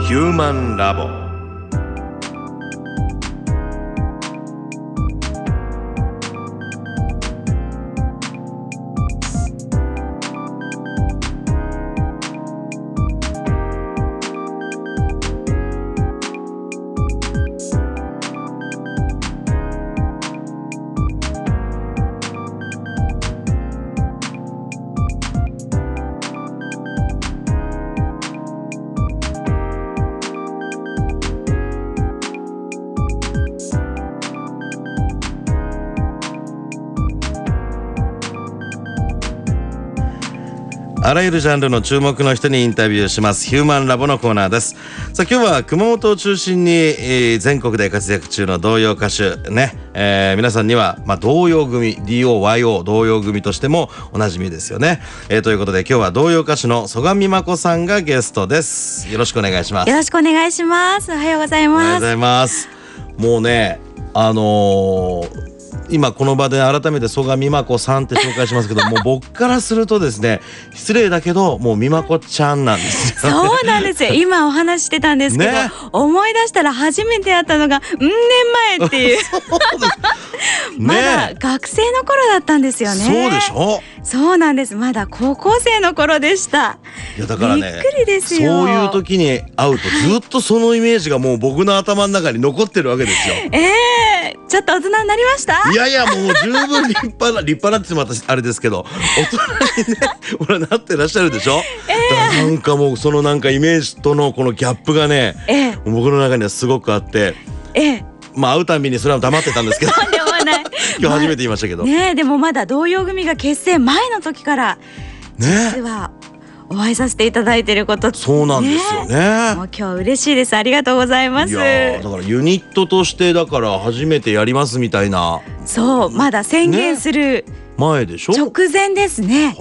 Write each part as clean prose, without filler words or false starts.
ヒューマンラボ。あらゆるジャンルの注目の人にインタビューしますヒューマンラボのコーナーです。さあ今日は熊本を中心に、全国で活躍中の童謡歌手ね、皆さんには、童謡組 DOYO 童謡組としてもおなじみですよね、ということで今日は童謡歌手の曽我美真子さんがゲストです。よろしくお願いします。 よろしくお願いします。おはようございます。 おはようございます。もうね今この場で改めて曽我美真子さんって紹介しますけどもう僕からするとですね失礼だけどもう美真子ちゃんなんですよね。 そうなんですよ。今お話してたんですけど、思い出したら初めて会ったのが年前っていうまだ学生の頃だったんですよね。 そうでしょ。 そうなんです。まだ高校生の頃でした。 いやだからね、 びっくりですよ。 そういう時に会うとずっとそのイメージがもう僕の頭の中に残ってるわけですよ。 ちょっと大人になりました？ いやいやもう十分立派なって言っても私あれですけど大人にねほらなってらっしゃるでしょ、だからなんかもうそのなんかイメージとのこのギャップがね、僕の中にはすごくあって、会うたんびにそれは黙ってたんですけどとんでもない今日初めて言いましたけど、 でもまだ童謡組が結成前の時から実はお会いさせていただいていること、 そうなんですよね。 もう今日嬉しいです。ありがとうございます。 いやだからユニットとしてだから初めてやりますみたいな。 そうまだ宣言する前でしょ。 直前ですね。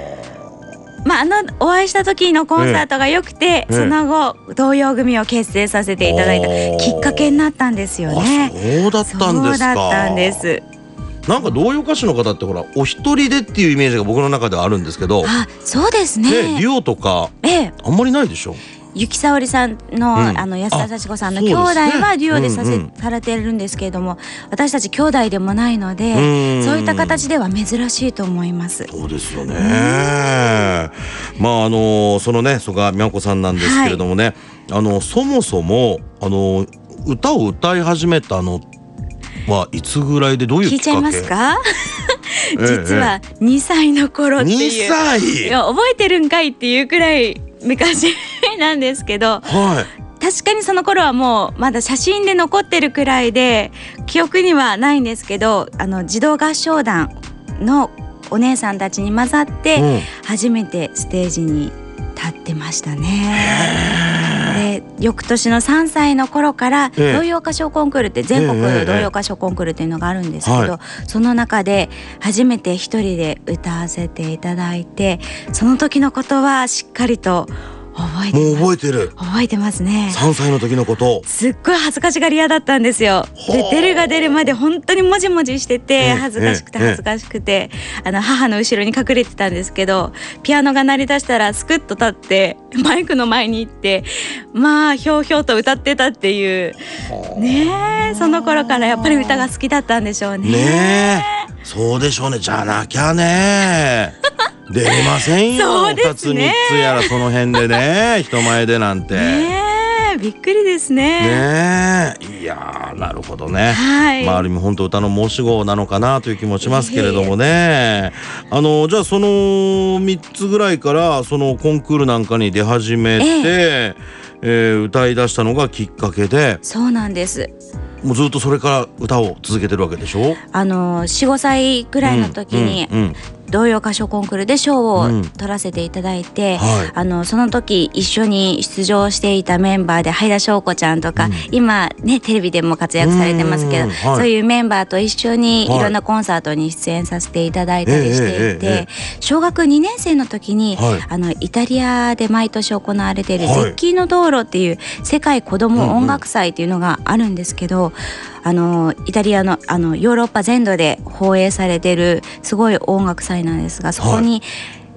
お会いした時のコンサートが良くて、その後童謡組を結成させていただいたきっかけになったんですよね。 そうだったんですか。 そうだったんです。 なんか童謡歌手の方ってほらお一人でっていうイメージが僕の中ではあるんですけど、 そうですね。 デュオとか、あんまりないでしょ。 雪沙織さんの、安田幸子さんの兄弟はデュオでされてるんですけれども、私たち兄弟でもないので、そういった形では珍しいと思います。 そうですよね。そのね曽我美真子さんなんですけれどもね、そもそも歌を歌い始めたのはいつぐらいでどういうきっかけ？ 聞いちゃいますか？実は2歳の頃っていう。2 歳？ いや覚えてるんかいっていうくらい昔なんですけど、確かにその頃はもうまだ写真で残ってるくらいで記憶にはないんですけど、児童合唱団のお姉さんたちに混ざって初めてステージに立ってましたね。で翌年の3歳の頃から童謡歌唱コンクールって全国童謡歌唱コンクールっていうのがあるんですけど、その中で初めて一人で歌わせていただいて、その時のことはしっかりと覚えてます。 もう覚えてる。 覚えてますね。 3歳の時のこと。 すっごい恥ずかしがり屋だったんですよ。で出るが出るまで本当にもじもじしてて恥ずかしくて母の後ろに隠れてたんですけど、ピアノが鳴り出したらスクッと立ってマイクの前に行ってひょうひょうと歌ってたっていうね。その頃からやっぱり歌が好きだったんでしょうね。 そうでしょうね。じゃなきゃね出れませんよ。2つ3つやらその辺でね人前でなんてびっくりですね。 いやなるほどね。ある意味本当歌の申し子なのかなという気もしますけれどもね。じゃあその3つぐらいからそのコンクールなんかに出始めて、歌い出したのがきっかけで。 そうなんです。 もうずっとそれから歌を続けてるわけでしょ。 4、5歳ぐらいの時に童謡歌唱コンクールで賞を取らせていただいて、その時一緒に出場していたメンバーで灰田翔子ちゃんとか、今ねテレビでも活躍されてますけど、そういうメンバーと一緒にいろんなコンサートに出演させていただいたりしていて、小学2年生の時に、イタリアで毎年行われている絶景の道路っていう世界子ども音楽祭っていうのがあるんですけど、イタリアのヨーロッパ全土で放映されているすごい音楽祭なんですが、そこに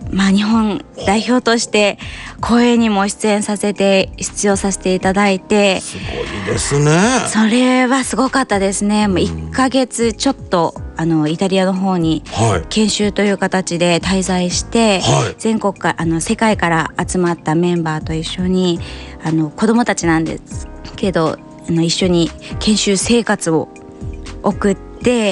日本代表として公演にも出場させていただいて、 すごいですね。 それはすごかったですね。もう1ヶ月ちょっとイタリアの方に研修という形で滞在して、全国から世界から集まったメンバーと一緒に子どもたちなんですけど一緒に研修生活を送って、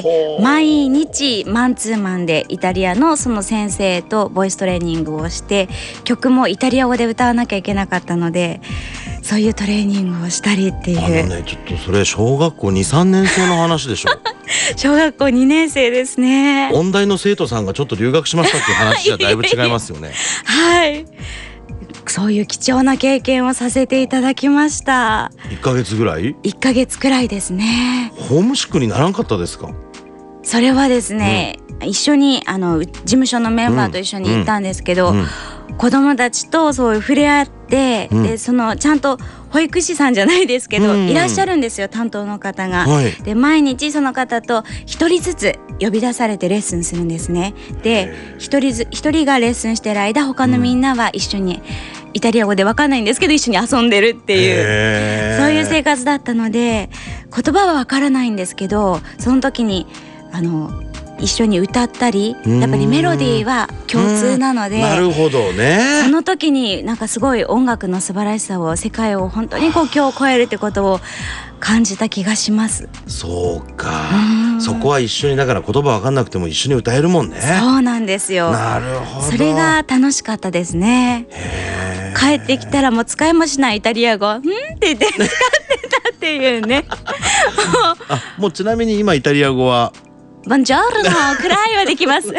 毎日マンツーマンでイタリアのその先生とボイストレーニングをして、曲もイタリア語で歌わなきゃいけなかったので、そういうトレーニングをしたりっていう。 ちょっとそれ小学校 2,3 年生の話でしょ小学校2年生ですね。 音大の生徒さんがちょっと留学しましたっていう話じゃだいぶ違いますよねはい、そういう貴重な経験をさせていただきました。 1ヶ月ぐらい 1ヶ月くらいですね。 ホームシックにならんかったですか？ それはですね、一緒に事務所のメンバーと一緒に行ったんですけど、子供たちとそういう触れ合って、でちゃんと保育士さんじゃないですけど、いらっしゃるんですよ、担当の方が。で毎日その方と一人ずつ呼び出されてレッスンするんですね。で一人がレッスンしてる間、他のみんなは一緒にイタリア語で分かんないんですけど一緒に遊んでるっていう、そういう生活だったので、言葉は分からないんですけど、その時に一緒に歌ったり、やっぱりメロディーは共通なので、 なるほどね。 その時になんかすごい音楽の素晴らしさを、世界を本当に国境を越えるってことを感じた気がします。 そうか、そこは一緒に、だから言葉わかんなくても一緒に歌えるもんね。 そうなんですよ。 なるほど。 それが楽しかったですね。帰ってきたらもう使いもしないイタリア語って言って使ってたっていうねもうちなみに今イタリア語はボンジョルノくらいはできます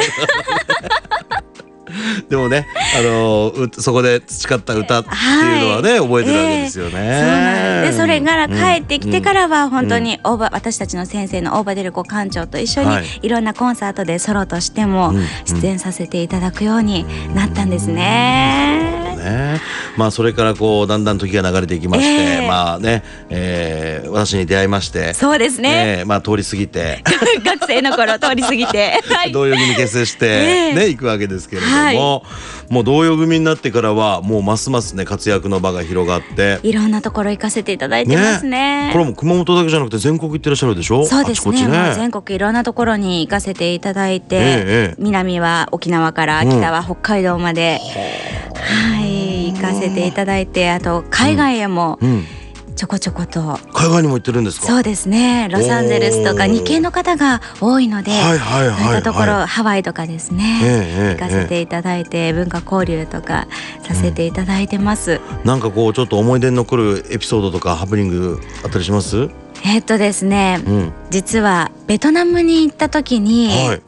でもね、そこで培った歌っていうのはね、覚えてるわけですよね。そうなんです。でそれから帰ってきてからは本当に私たちの先生の大場デルコ館長と一緒にいろんなコンサートでソロとしても出演させていただくようになったんですね。 それからだんだん時が流れていきまして、私に出会いまして、 そうですね、 通り過ぎて学生の頃通り過ぎて童謡組結成して行くわけですけれども、もう童謡組になってからはもうますますね活躍の場が広がって、 いろんなところ行かせていただいてますね。 これも熊本だけじゃなくて全国行ってらっしゃるでしょ？ そうですね、 あちこちね。 もう全国いろんなところに行かせていただいて、南は沖縄から北は北海道まで、行かせていただいて、あと海外へもちょこちょこと海外にも行ってるんですか？ そうですね、ロサンゼルスとか日系の方が多いので、そういったところ、ハワイとかですね、行かせていただいて、文化交流とかさせていただいてます。 なんかちょっと思い出に残るエピソードとかハプニングあったりします？ ですね、実はベトナムに行った時に、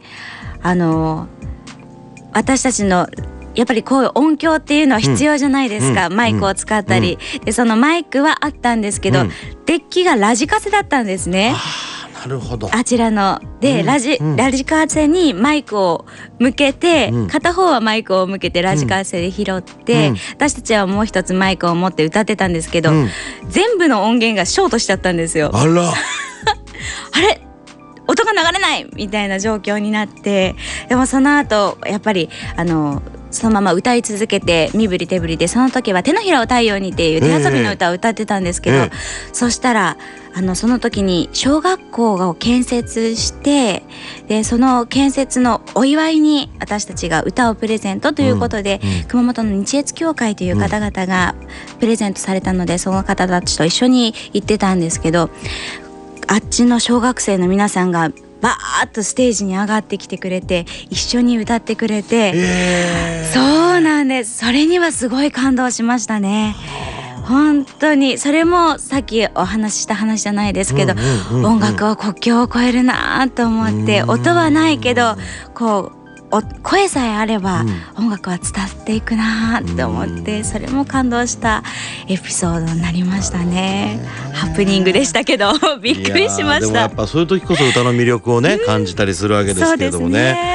私たちのやっぱりこういう音響っていうのは必要じゃないですか、マイクを使ったり、でそのマイクはあったんですけど、デッキがラジカセだったんですね。 なるほど。 あちらので、ラジカセにマイクを向けて、片方はマイクを向けてラジカセで拾って、私たちはもう一つマイクを持って歌ってたんですけど、全部の音源がショートしちゃったんですよ。 あらあれ音が流れないみたいな状況になって、でもその後やっぱりそのまま歌い続けて、身振り手振りで、その時は手のひらを太陽にっていう手遊びの歌を歌ってたんですけど、そしたらその時に小学校を建設して、でその建設のお祝いに私たちが歌をプレゼントということで、熊本の日越協会という方々がプレゼントされたので、その方たちと一緒に行ってたんですけど、あっちの小学生の皆さんがバーッとステージに上がってきてくれて、一緒に歌ってくれて、そうなんです。それにはすごい感動しましたね。本当にそれもさっきお話しした話じゃないですけど、音楽は国境を越えるなと思って、音はないけど声さえあれば音楽は伝っていくなと思って、それも感動したエピソードになりましたね。ハプニングでしたけどびっくりしました。 でもやっぱそういう時こそ歌の魅力をね、感じたりするわけですけれどもね。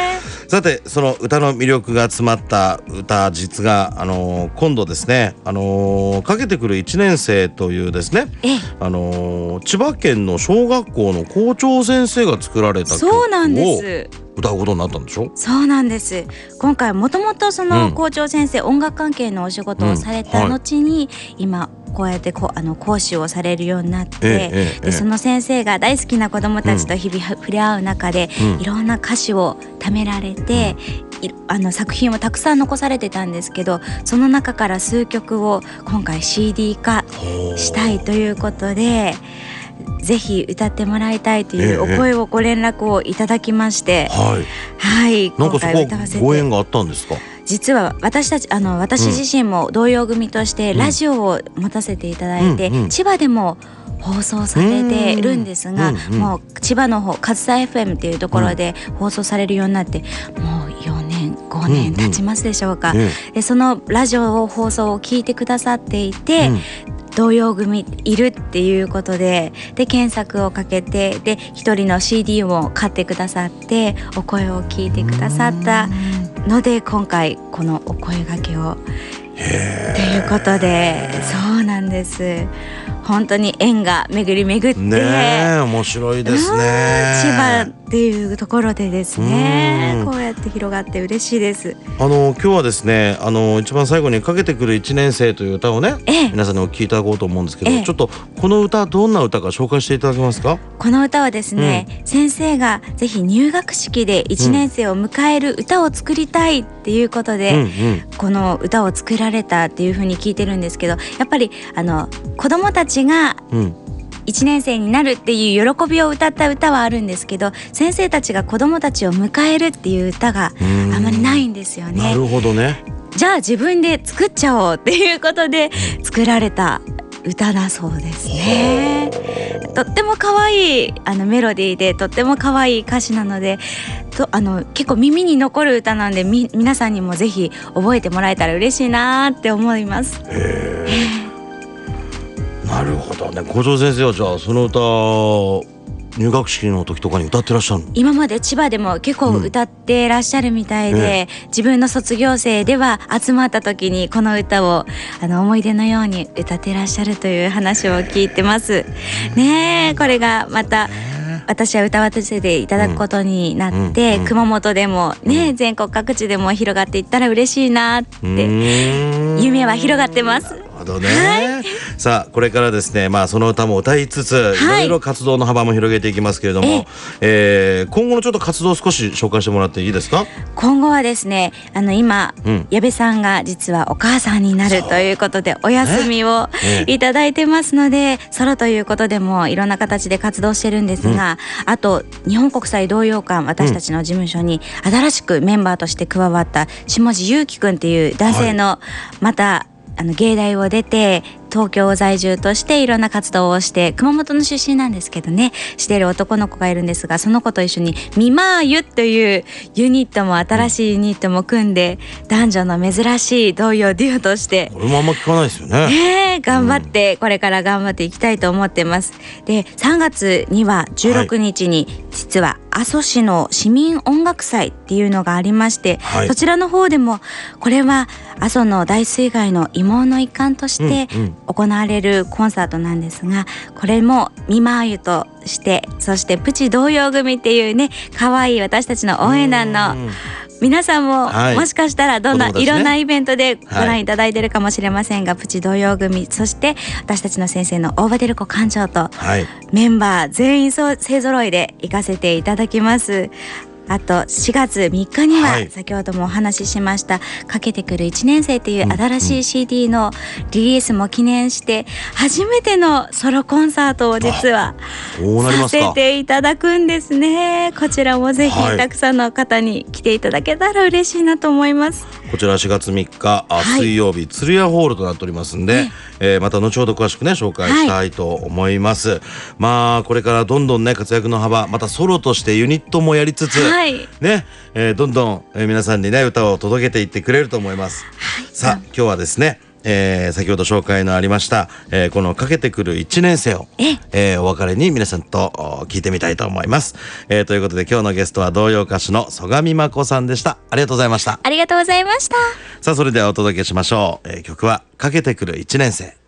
さてその歌の魅力が詰まった歌実が、今度ですね、かけてくる1年生というですね、千葉県の小学校の校長先生が作られた曲をそうなんです歌うことになったんでしょ。 そうなんです。今回もともとその校長先生、音楽関係のお仕事をされた後に、今こうやって講師をされるようになって、でその先生が大好きな子どもたちと日々触れ合う中で、いろんな歌詞を貯められて、作品をたくさん残されてたんですけど、その中から数曲を今回 CD 化したいということで、ぜひ歌ってもらいたいというお声をご連絡をいただきまして、 なんかそこご縁があったんですか。 実は私自身も童謡組としてラジオを持たせていただいて、千葉でも放送されてるんですが、もう千葉の方上総 FM っていうところで放送されるようになって、もう4年5年経ちますでしょうか。でそのラジオ放送を聞いてくださっていて、童謡組いるっていうことで検索をかけて、で一人の CD を買ってくださってお声を聞いてくださったので、今回このお声掛けをということで、そうなんです。本当に縁が巡り巡って、 面白いですね。 千葉っていうところでですね、こうやって広がって嬉しいです。 今日はですね、一番最後にかけてくる1年生という歌をね、皆さんにお聴きいただこうと思うんですけど、ちょっとこの歌どんな歌か紹介していただけますか。 この歌はですね、先生がぜひ入学式で1年生を迎える歌を作りたいっていうことで、この歌を作られたっていうふうに聞いてるんですけど、やっぱり子どもたちが1年生になるっていう喜びを歌った歌はあるんですけど、先生たちが子どもたちを迎えるっていう歌があまりないんですよね。 なるほどね。 じゃあ自分で作っちゃおうっていうことで作られた歌だそうですね。とっても可愛いメロディーで、とっても可愛い歌詞なので、結構耳に残る歌なんで、皆さんにもぜひ覚えてもらえたら嬉しいなって思います。 なるほどね。校長先生はじゃあその歌入学式の時とかに歌ってらっしゃるの？ 今まで千葉でも結構歌ってらっしゃるみたいで、自分の卒業生では集まった時にこの歌を思い出のように歌ってらっしゃるという話を聞いてますね。これがまた私は歌わせていただくことになって、熊本でもね、全国各地でも広がっていったら嬉しいなって夢は広がってます。 さあこれからですね、その歌も歌いつつ、いろいろ活動の幅も広げていきますけれども、今後のちょっと活動を少し紹介してもらっていいですか。 今後はですね、今、矢部さんが実はお母さんになるということでお休みをいただいてますので、ソロということでもいろんな形で活動してるんですが、あと日本国際童謡館、私たちの事務所に新しくメンバーとして加わった下地優樹くんっていう男性の、また芸大を出て東京在住としていろんな活動をして、熊本の出身なんですけどね、している男の子がいるんですが、その子と一緒にみまーゆというユニットも、新しいユニットも組んで、男女の珍しい童謡デュオとして、 これもあんま聞かないですよね。 頑張って、これから頑張っていきたいと思ってます。で3月には16日に実は阿蘇市の市民音楽祭っていうのがありまして、そちらの方でもこれは阿蘇の大水害の慰問の一環として行われるコンサートなんですが、これもみまーゆとして、そしてプチ童謡組っていうね、可愛い私たちの応援団の皆さんも、もしかしたらいろんなイベントでご覧いただいてるかもしれませんが、プチ童謡組、そして私たちの先生の大場照子館長と、メンバー全員勢ぞろいで行かせていただきます。あと4月3日には、先ほどもお話ししましたかけてくる1年生という新しい CD のリリースも記念して、初めてのソロコンサートを実はさせていただくんですね。こちらもぜひたくさんの方に来ていただけたら嬉しいなと思います。 こちら4月3日水曜日、鶴屋ホールとなっておりますんで、また後ほど詳しくね紹介したいと思います。これからどんどんね活躍の幅、またソロとしてユニットもやりつつ、ね、どんどん皆さんにね歌を届けていってくれると思います。さあ今日はですね、 先ほど紹介のありました、このかけてくる1年生を、お別れに皆さんと聞いてみたいと思います。ということで今日のゲストは童謡歌手の曽我美真子さんでした。ありがとうございました。 ありがとうございました。 さあそれではお届けしましょう。曲はかけてくる1年生。